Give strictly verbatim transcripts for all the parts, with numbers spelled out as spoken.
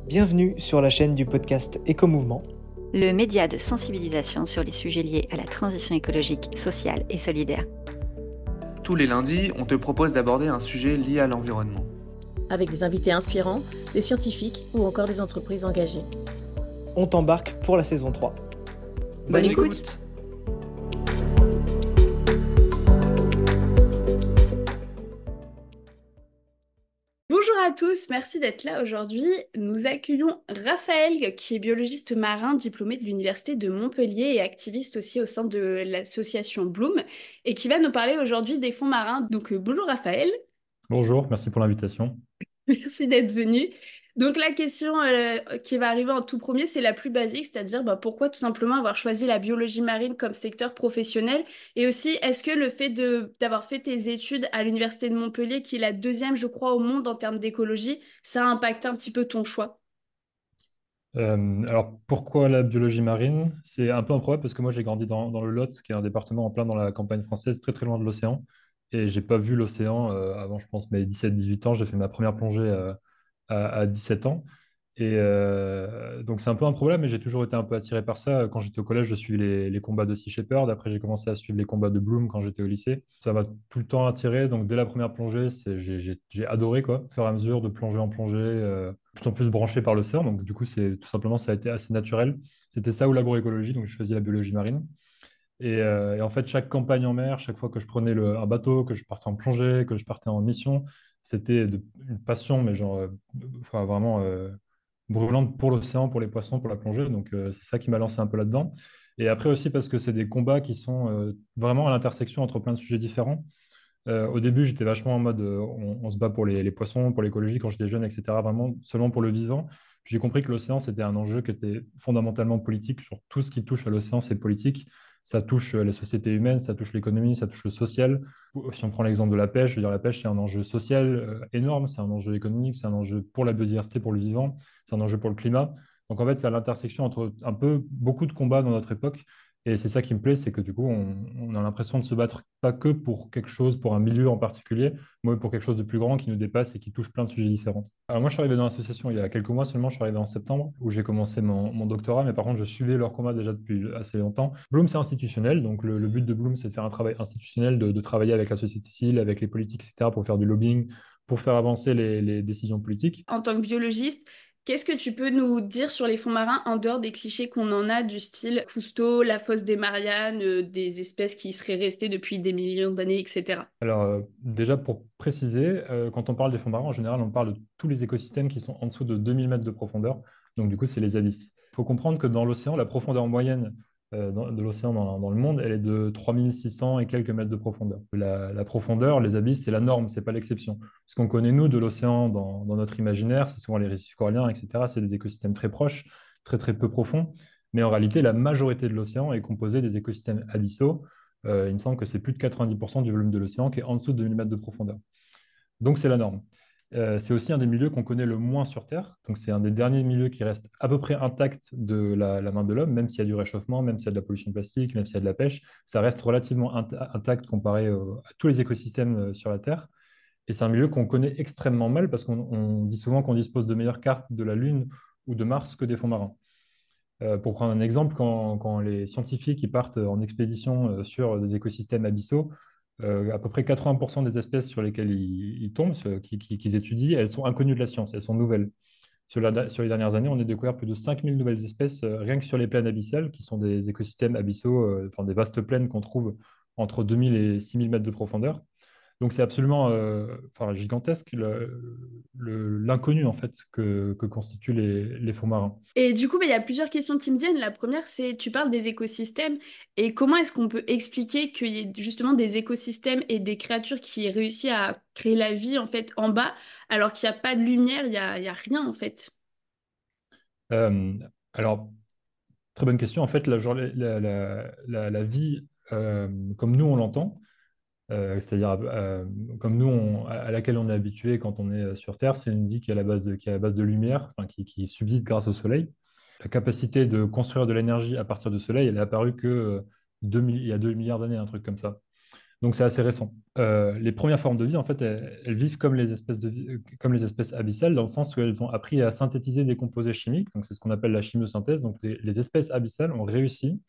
Bienvenue sur la chaîne du podcast Éco-Mouvement, le média de sensibilisation sur les sujets liés à la transition écologique, sociale et solidaire. Tous les lundis, on te propose d'aborder un sujet lié à l'environnement. Avec des invités inspirants, des scientifiques ou encore des entreprises engagées. On t'embarque pour la saison trois. Bonne, Bonne écoute, écoute. Bonjour à tous, merci d'être là aujourd'hui. Nous accueillons Raphaël, qui est biologiste marin, diplômé de l'Université de Montpellier et activiste aussi au sein de l'association Bloom, et qui va nous parler aujourd'hui des fonds marins. Donc euh, bonjour Raphaël. Bonjour, merci pour l'invitation. Merci d'être venu. Donc la question euh, qui va arriver en tout premier, c'est la plus basique, c'est-à-dire bah, pourquoi tout simplement avoir choisi la biologie marine comme secteur professionnel, et aussi est-ce que le fait de, d'avoir fait tes études à l'Université de Montpellier, qui est la deuxième je crois au monde en termes d'écologie, ça a impacté un petit peu ton choix? Euh, alors pourquoi la biologie marine? C'est un peu improbable parce que moi j'ai grandi dans, dans le Lot, qui est un département en plein dans la campagne française, très très loin de l'océan, et j'ai pas vu l'océan euh, avant je pense mes dix-sept dix-huit ans. J'ai fait ma première plongée euh, à, à dix-sept ans. Et euh, donc c'est un peu un problème, mais j'ai toujours été un peu attiré par ça. Quand j'étais au collège, je suivais les, les combats de Sea Shepherd. Après, j'ai commencé à suivre les combats de Bloom quand j'étais au lycée. Ça m'a tout le temps attiré. Donc dès la première plongée, c'est, j'ai, j'ai- j'ai adoré quoi. Au fur et à mesure de plongée en plongée, euh, de plus en plus branché par l'océan. Donc du coup, c'est tout simplement ça a été assez naturel. C'était ça ou l'agroécologie. Donc j'ai choisi la biologie marine. Et, euh, et en fait, chaque campagne en mer, chaque fois que je prenais le- un bateau, que je partais en plongée, que je partais en mission, c'était de- une passion, mais genre, euh, enfin, vraiment euh, brûlante pour l'océan, pour les poissons, pour la plongée. Donc, euh, c'est ça qui m'a lancé un peu là-dedans. Et après aussi parce que c'est des combats qui sont euh, vraiment à l'intersection entre plein de sujets différents. Euh, au début, j'étais vachement en mode euh, on, on se bat pour les, les poissons, pour l'écologie quand j'étais jeune, et cetera. Vraiment seulement pour le vivant. Puis j'ai compris que l'océan, c'était un enjeu qui était fondamentalement politique. Genre, tout ce qui touche à l'océan, c'est politique. Ça touche euh, les sociétés humaines, ça touche l'économie, ça touche le social. Ou- Si on prend l'exemple de la pêche, je veux dire, la pêche, c'est un enjeu social euh, énorme, c'est un enjeu économique, c'est un enjeu pour la biodiversité, pour le vivant, c'est un enjeu pour le climat. Donc en fait, c'est à l'intersection entre un peu beaucoup de combats dans notre époque. Et c'est ça qui me plaît, c'est que du coup, on, on a l'impression de se battre pas que pour quelque chose, pour un milieu en particulier, mais pour quelque chose de plus grand qui nous dépasse et qui touche plein de sujets différents. Alors moi, je suis arrivé dans l'association il y a quelques mois seulement, je suis arrivé en septembre, où j'ai commencé mon, mon doctorat, mais par contre, je suivais leur combat déjà depuis assez longtemps. Bloom, c'est institutionnel, donc le, le but de Bloom, c'est de faire un travail institutionnel, de, de travailler avec la société civile, avec les politiques, et cetera, pour faire du lobbying, pour faire avancer les, les décisions politiques. En tant que biologiste, qu'est-ce que tu peux nous dire sur les fonds marins en dehors des clichés qu'on en a du style Cousteau, la fosse des Mariannes, euh, des espèces qui seraient restées depuis des millions d'années, et cetera. Alors, euh, déjà pour préciser, euh, quand on parle des fonds marins, en général, on parle de tous les écosystèmes qui sont en dessous de deux mille mètres de profondeur. Donc, du coup, c'est les abysses. Il faut comprendre que dans l'océan, la profondeur moyenne euh, dans- de l'océan dans, dans le monde, elle est de trois mille six cents et quelques mètres de profondeur. La, la profondeur, les abysses, c'est la norme, c'est pas l'exception. Ce qu'on connaît, nous, de l'océan dans, dans notre imaginaire, c'est souvent les récifs coralliens, et cetera. C'est des écosystèmes très proches, très, très peu profonds. Mais en réalité, la majorité de l'océan est composée des écosystèmes abyssaux. Euh, il me semble que c'est plus de quatre-vingt-dix pour cent du volume de l'océan qui est en dessous de deux mille mètres de profondeur. Donc c'est la norme. Euh, c'est aussi un des milieux qu'on connaît le moins sur Terre. Donc c'est un des derniers milieux qui reste à peu près intact de la, la main de l'homme, même s'il y a du réchauffement, même s'il y a de la pollution plastique, même s'il y a de la pêche, ça reste relativement int- intact comparé au- à tous les écosystèmes euh, sur la Terre. Et c'est un milieu qu'on connaît extrêmement mal parce qu'on on dit souvent qu'on dispose de meilleures cartes de la Lune ou de Mars que des fonds marins. Euh, pour prendre un exemple, quand, quand les scientifiques ils partent en expédition euh, sur des écosystèmes abyssaux, euh, à peu près quatre-vingts pour cent des espèces sur lesquelles ils, ils tombent, ceux qui- qui- qu'ils étudient, elles sont inconnues de la science, elles sont nouvelles. Sur, la- sur les dernières années, on a découvert plus de cinq mille nouvelles espèces euh, rien que sur les plaines abyssales, qui sont des écosystèmes abyssaux, euh, enfin des vastes plaines qu'on trouve entre deux mille et six mille mètres de profondeur. Donc c'est absolument euh, enfin, gigantesque le- le- l'inconnu en fait que, que constituent les, les fonds marins. Et du coup, bah, il y a plusieurs questions qui me viennent. La première, c'est, tu parles des écosystèmes et comment est-ce qu'on peut expliquer qu'il y ait justement des écosystèmes et des créatures qui réussissent à créer la vie en fait en bas, alors qu'il n'y a pas de lumière, il n'y a, il y a rien en fait. Euh, alors, très bonne question. En fait, la, genre, la, la- la- la vie, euh, comme nous on l'entend, euh, c'est-à-dire euh, comme nous on- à laquelle on est habitué quand on est sur Terre, c'est une vie qui est à la base de, qui est à la base de lumière, enfin, qui, qui subsiste grâce au Soleil. La capacité de construire de l'énergie à partir du Soleil, elle est apparue que euh, deux mi- il y a deux milliards d'années, un truc comme ça. Donc c'est assez récent. Euh, les premières formes de vie, en fait, elles, elles vivent comme les espèces de vie- euh, comme les espèces abyssales, dans le sens où elles ont appris à synthétiser des composés chimiques. Donc c'est ce qu'on appelle la chimiosynthèse. Donc les, les espèces abyssales ont réussi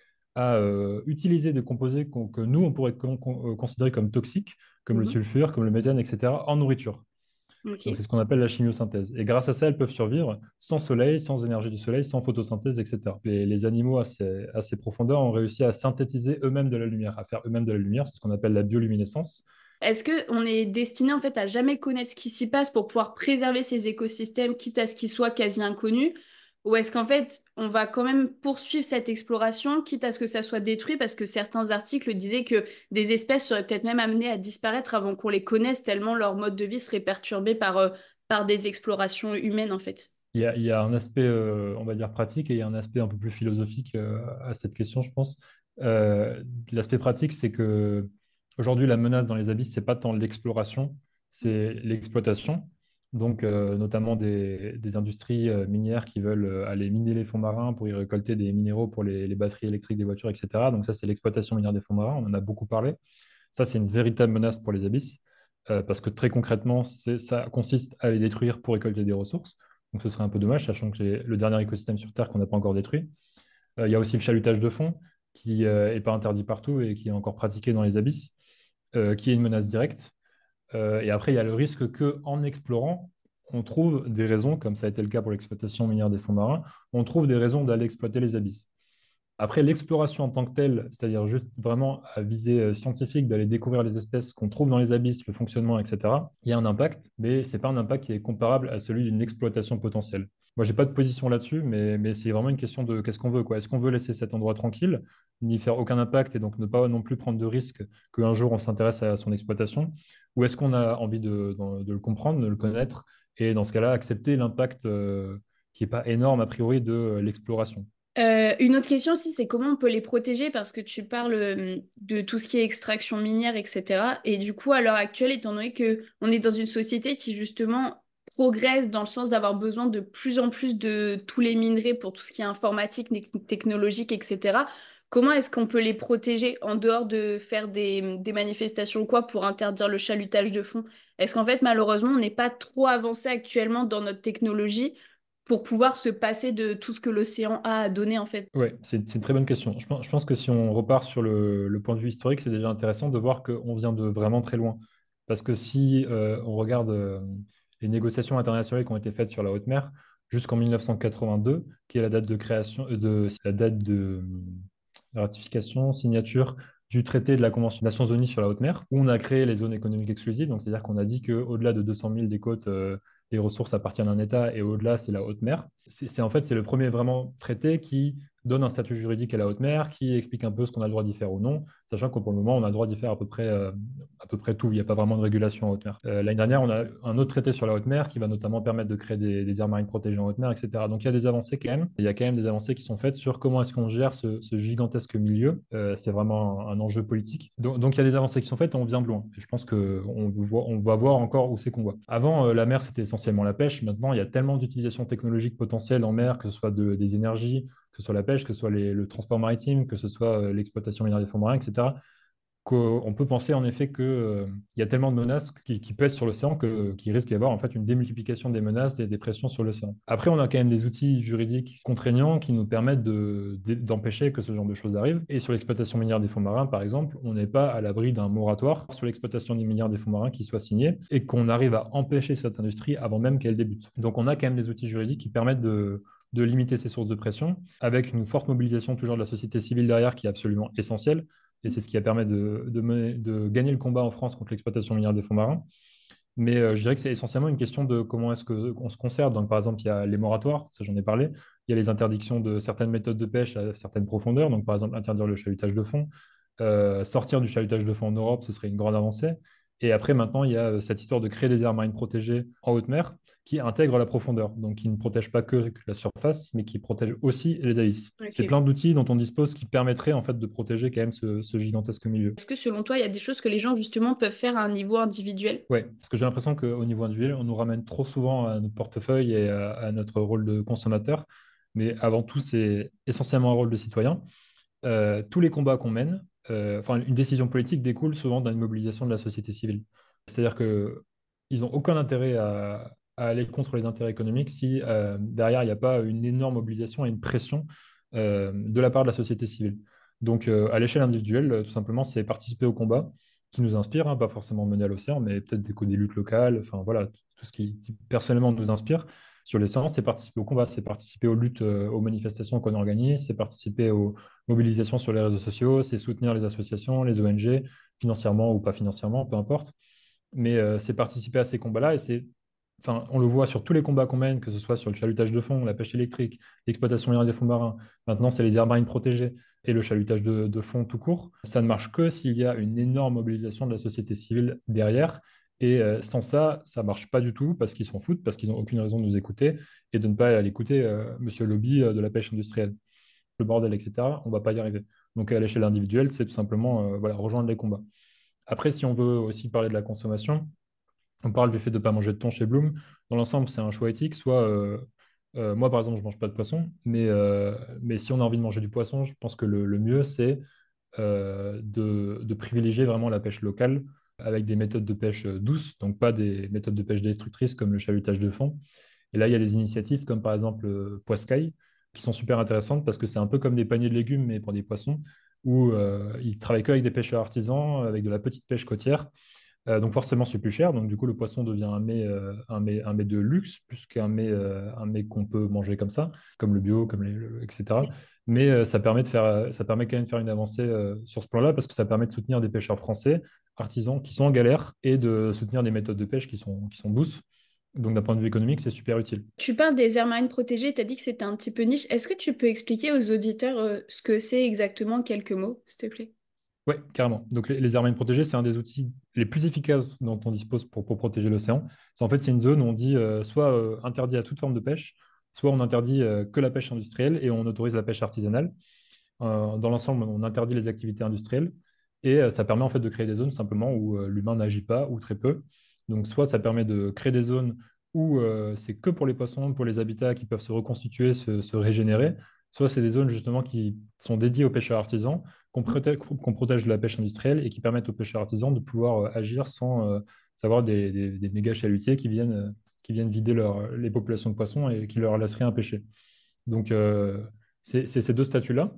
à euh, utiliser des composés qu'on- que nous, on pourrait con- con- euh, considérer comme toxiques, comme le Mhm. sulfure, comme le méthane, et cetera, en nourriture. Donc, c'est Ok. ce qu'on appelle la chimiosynthèse. Et grâce à ça, elles peuvent survivre sans soleil, sans énergie du soleil, sans photosynthèse, et cetera. Les, les animaux à ces, à ces profondeurs ont réussi à synthétiser eux-mêmes de la lumière, à faire eux-mêmes de la lumière. C'est ce qu'on appelle la bioluminescence. Est-ce que on est destiné en fait à jamais connaître ce qui s'y passe pour pouvoir préserver ces écosystèmes, quitte à ce qu'ils soient quasi inconnus? Ou est-ce qu'en fait, on va quand même poursuivre cette exploration, quitte à ce que ça soit détruit, parce que certains articles disaient que des espèces seraient peut-être même amenées à disparaître avant qu'on les connaisse, tellement leur mode de vie serait perturbé par, euh, par des explorations humaines en fait. Il y a, il y a un aspect, euh, on va dire, pratique et il y a un aspect un peu plus philosophique euh, à cette question, je pense. Euh, l'aspect pratique, c'est que aujourd'hui, la menace dans les abysses, c'est pas tant l'exploration, c'est l'exploitation. Donc, euh, notamment des, des industries euh, minières qui veulent euh, aller miner les fonds marins pour y récolter des minéraux pour les, les batteries électriques des voitures, et cetera. Donc, ça, c'est l'exploitation minière des fonds marins. On en a beaucoup parlé. Ça, c'est une véritable menace pour les abysses, euh, parce que très concrètement, c'est- ça consiste à les détruire pour récolter des ressources. Donc ce serait un peu dommage, sachant que c'est le dernier écosystème sur Terre qu'on n'a pas encore détruit. Euh, il y a aussi le chalutage de fond, qui n'est pas interdit partout et qui est encore pratiqué dans les abysses, euh, qui est une menace directe. Euh, et après, il y a le risque qu'en explorant, on trouve des raisons, comme ça a été le cas pour l'exploitation minière des fonds marins, on trouve des raisons d'aller exploiter les abysses. Après, l'exploration en tant que telle, c'est-à-dire juste vraiment à visée euh, scientifique, d'aller découvrir les espèces qu'on trouve dans les abysses, le fonctionnement, et cetera, il y a un impact, mais ce n'est pas un impact qui est comparable à celui d'une exploitation potentielle. Moi, je n'ai pas de position là-dessus, mais, mais c'est vraiment une question de qu'est-ce qu'on veut, quoi. Est-ce qu'on veut laisser cet endroit tranquille, n'y faire aucun impact et donc ne pas non plus prendre de risque qu'un jour on s'intéresse à son exploitation, ou est-ce qu'on a envie de, de- de le comprendre, de le connaître, et dans ce cas-là, accepter l'impact euh, qui n'est pas énorme a priori de euh, l'exploration. Euh, une autre question aussi, c'est comment on peut les protéger parce que tu parles euh, de tout ce qui est extraction minière, et cetera. Et du coup, à l'heure actuelle, étant donné que on est dans une société qui justement progresse dans le sens d'avoir besoin de plus en plus de tous les minerais pour tout ce qui est informatique, né- technologique, et cetera. Comment est-ce qu'on peut les protéger en dehors de faire des, des manifestations ou quoi pour interdire le chalutage de fond? Est-ce qu'en fait, malheureusement, on n'est pas trop avancé actuellement dans notre technologie pour pouvoir se passer de tout ce que l'océan a à donner en fait. Oui, c'est c'est une très bonne question. Je pense, je pense que si on repart sur le, le point de vue historique, c'est déjà intéressant de voir qu'on vient de vraiment très loin. Parce que si euh, on regarde euh, les négociations internationales qui ont été faites sur la haute mer jusqu'en mille neuf cent quatre-vingt-deux, qui est la date de création, euh, de, la date de euh, ratification, signature du traité de la Convention des Nations Unies sur la haute mer, où on a créé les zones économiques exclusives. Donc, c'est-à-dire qu'on a dit qu'au-delà de deux cent mille des côtes, euh, les ressources appartiennent à un État et au-delà, c'est la haute mer. C'est c'est- en fait, c'est le premier vraiment traité qui donne un statut juridique à la haute mer, qui explique un peu ce qu'on a le droit d'y faire ou non, sachant que pour le moment, on a le droit d'y faire à peu près, euh, à peu près tout. Il n'y a pas vraiment de régulation en haute mer. Euh, l'année dernière, on a un autre traité sur la haute mer qui va notamment permettre de créer des, des aires marines protégées en haute mer, et cetera. Donc il y a des avancées quand même. Il y a quand même des avancées qui sont faites sur comment est-ce qu'on gère ce, ce gigantesque milieu. Euh, c'est vraiment un, un enjeu politique. Donc, donc, il y a des avancées qui sont faites et on vient de loin. Et je pense qu'on on va voir encore où c'est qu'on va. Avant, euh, la mer, c'était essentiellement la pêche. Maintenant, il y a tellement d'utilisations technologiques potentielles en mer, que ce soit de, des énergies, que ce soit la pêche, que ce soit les- le transport maritime, que ce soit euh, l'exploitation minière des fonds marins, et cetera, qu'on peut penser en effet qu'il euh, y a tellement de menaces qui, qui pèsent sur l'océan que- qu'il risque d'y avoir en fait une démultiplication des menaces et des pressions sur l'océan. Après, on a quand même des outils juridiques contraignants qui nous permettent de- de- d'empêcher que ce genre de choses arrivent. Et sur l'exploitation minière des fonds marins, par exemple, on n'est pas à l'abri d'un moratoire sur l'exploitation des minières des fonds marins qui soit signé et qu'on arrive à empêcher cette industrie avant même qu'elle débute. Donc on a quand même des outils juridiques qui permettent de de limiter ces sources de pression, avec une forte mobilisation toujours de la société civile derrière qui est absolument essentielle. Et c'est ce qui a permis de, de, mener- de gagner le combat en France contre l'exploitation minière des fonds marins. Mais euh, je dirais que c'est essentiellement une question de comment est-ce qu'on se conserve. Donc, par exemple, il y a les moratoires, ça j'en ai parlé. Il y a les interdictions de certaines méthodes de pêche à certaines profondeurs. Donc, par exemple, interdire le chalutage de fond. Euh, sortir du chalutage de fond en Europe, ce serait une grande avancée. Et après, maintenant, il y a euh, cette histoire de créer des aires marines protégées en haute mer qui intègrent la profondeur. Donc, qui ne protègent pas que la surface, mais qui protègent aussi les abysses. C'est Ok. plein d'outils dont on dispose qui permettraient en fait de protéger quand même ce, ce gigantesque milieu. Est-ce que selon toi, il y a des choses que les gens justement peuvent faire à un niveau individuel? Oui, parce que j'ai l'impression qu'au niveau individuel, on nous ramène trop souvent à notre portefeuille et à, à notre rôle de consommateur. Mais avant tout, c'est essentiellement un rôle de citoyen. Euh, tous les combats qu'on mène, euh, enfin, une décision politique découle souvent d'une mobilisation de la société civile. C'est-à-dire qu'ils n'ont aucun intérêt à, à aller contre les intérêts économiques si euh, derrière, il n'y a pas une énorme mobilisation et une pression euh, de la part de la société civile. Donc, euh, à l'échelle individuelle, euh, tout simplement, c'est participer au combat qui nous inspire, hein, pas forcément mener à l'océan, mais peut-être des, des luttes locales, enfin voilà, tout, tout ce qui personnellement nous inspire sur l'océan, c'est participer au combat, c'est participer aux luttes, euh, aux manifestations qu'on organise, c'est participer aux mobilisations sur les réseaux sociaux, c'est soutenir les associations, les O N G, financièrement ou pas financièrement, peu importe. Mais euh, c'est participer à ces combats-là et c'est, enfin, on le voit sur tous les combats qu'on mène, que ce soit sur le chalutage de fond, la pêche électrique, l'exploitation aérienne des fonds marins, maintenant c'est les aires marines protégées et le chalutage de, de fond tout court. Ça ne marche que s'il y a une énorme mobilisation de la société civile derrière. Et euh, sans ça, ça ne marche pas du tout parce qu'ils s'en foutent, parce qu'ils n'ont aucune raison de nous écouter et de ne pas aller écouter euh, Monsieur Lobby euh, de la pêche industrielle. Le bordel, et cetera, on ne va pas y arriver. Donc à l'échelle individuelle, c'est tout simplement euh, voilà, rejoindre les combats. Après, si on veut aussi parler de la consommation, on parle du fait de ne pas manger de thon chez Bloom. Dans l'ensemble, c'est un choix éthique. Soit, euh, euh, moi, par exemple, je ne mange pas de poisson, mais, euh, mais si on a envie de manger du poisson, je pense que le, le mieux, c'est euh, de, de privilégier vraiment la pêche locale avec des méthodes de pêche douces, donc pas des méthodes de pêche destructrices comme le chalutage de fond. Et là, il y a des initiatives comme par exemple euh, Poiscaille, qui sont super intéressantes parce que c'est un peu comme des paniers de légumes, mais pour des poissons, où euh, ils travaillent que avec des pêcheurs artisans, avec de la petite pêche côtière. Euh, donc forcément, c'est plus cher. Donc du coup, le poisson devient un mets, euh, un mets, un mets de luxe, plus qu'un mets, euh, un mets qu'on peut manger comme ça, comme le bio, comme les, le- et cetera. Mais euh, ça permet de faire, ça permet quand même de faire une avancée euh, sur ce plan-là parce que ça permet de soutenir des pêcheurs français, artisans, qui sont en galère et de soutenir des méthodes de pêche qui sont, qui sont douces. Donc d'un point de vue économique, c'est super utile. Tu parles des aires marines protégées, tu as dit que c'était un petit peu niche. Est-ce que tu peux expliquer aux auditeurs euh, ce que c'est exactement en quelques mots, s'il te plaît? Oui, carrément. Donc les, les aires marines protégées, c'est un des outils les plus efficaces dont on dispose pour, pour protéger l'océan. C'est en fait, c'est une zone où on dit euh, soit euh, interdit à toute forme de pêche, soit on interdit euh, que la pêche industrielle et on autorise la pêche artisanale. Euh, dans l'ensemble, on interdit les activités industrielles et euh, ça permet en fait de créer des zones simplement où euh, l'humain n'agit pas ou très peu. Donc soit ça permet de créer des zones où euh, c'est que pour les poissons, pour les habitats qui peuvent se reconstituer, se, se régénérer, soit c'est des zones justement qui sont dédiées aux pêcheurs artisans, qu'on protège, qu'on protège de la pêche industrielle et qui permettent aux pêcheurs artisans de pouvoir euh, agir sans euh, savoir des, des, des méga chalutiers qui viennent, euh, qui viennent vider leur, les populations de poissons et qui leur laissent rien pêcher. Donc euh, c'est c'est ces deux statuts-là.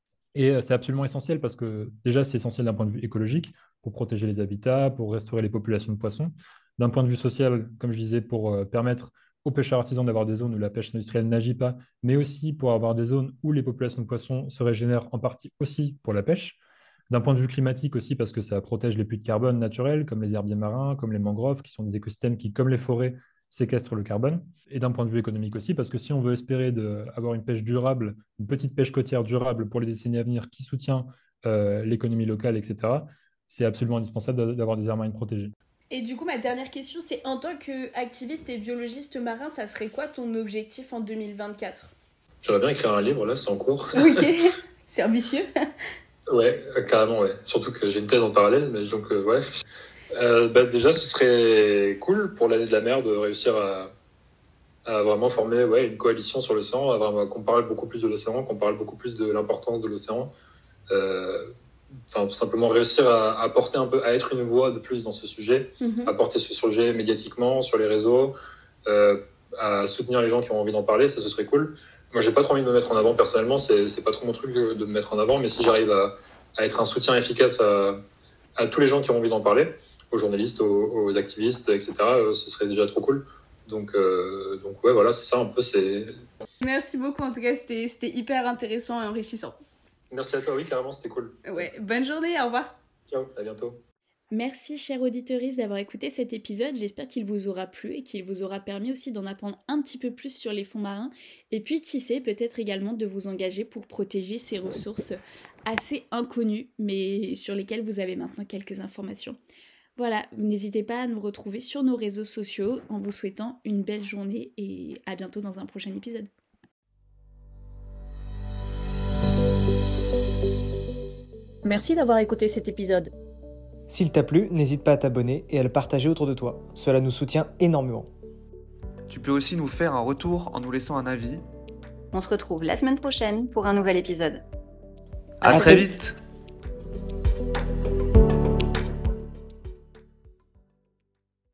Et euh, c'est absolument essentiel parce que déjà, c'est essentiel d'un point de vue écologique pour protéger les habitats, pour restaurer les populations de poissons. D'un point de vue social, comme je disais, pour euh, permettre aux pêcheurs artisans d'avoir des zones où la pêche industrielle n'agit pas, mais aussi pour avoir des zones où les populations de poissons se régénèrent en partie aussi pour la pêche. D'un point de vue climatique aussi, parce que ça protège les puits de carbone naturels, comme les herbiers marins, comme les mangroves, qui sont des écosystèmes qui, comme les forêts, séquestrent le carbone. Et d'un point de vue économique aussi, parce que si on veut espérer de, avoir une pêche durable, une petite pêche côtière durable pour les décennies à venir qui soutient euh, l'économie locale, et cetera, c'est absolument indispensable d'avoir des aires marines protégées. Et du coup, ma dernière question, c'est en tant qu'activiste et biologiste marin, ça serait quoi ton objectif en deux mille vingt-quatre? J'aimerais bien écrire un livre, là, c'est en cours. Ok, c'est ambitieux. Ouais, carrément, ouais. Surtout que j'ai une thèse en parallèle, mais donc, euh, ouais. Euh, bah, déjà, ce serait cool pour l'année de la mer de réussir à, à vraiment former ouais, une coalition sur l'océan, à vraiment, qu'on parle beaucoup plus de l'océan, qu'on parle beaucoup plus de l'importance de l'océan. Euh, Enfin, tout simplement réussir à, à porter un peu, à être une voix de plus dans ce sujet, Mm-hmm. à porter ce sujet médiatiquement sur les réseaux, euh, à soutenir les gens qui ont envie d'en parler, ça ce serait cool. Moi, j'ai pas trop envie de me mettre en avant personnellement, c'est c'est pas trop mon truc de, de me mettre en avant, mais si j'arrive à, à être un soutien efficace à, à tous les gens qui ont envie d'en parler, aux journalistes, aux, aux activistes, et cetera, euh, ce serait déjà trop cool. Donc, euh, donc ouais, voilà, c'est ça un peu. C'est... Merci beaucoup, en tout cas, c'était c'était hyper intéressant et enrichissant. Merci à toi, oui, carrément, c'était cool. Ouais, bonne journée, au revoir. Ciao, à bientôt. Merci, chère auditrice, d'avoir écouté cet épisode. J'espère qu'il vous aura plu et qu'il vous aura permis aussi d'en apprendre un petit peu plus sur les fonds marins. Et puis, qui sait, peut-être également de vous engager pour protéger ces ressources assez inconnues, mais sur lesquelles vous avez maintenant quelques informations. Voilà, n'hésitez pas à nous retrouver sur nos réseaux sociaux en vous souhaitant une belle journée et à bientôt dans un prochain épisode. Merci d'avoir écouté cet épisode. S'il t'a plu, n'hésite pas à t'abonner et à le partager autour de toi. Cela nous soutient énormément. Tu peux aussi nous faire un retour en nous laissant un avis. On se retrouve la semaine prochaine pour un nouvel épisode. À, À très très vite.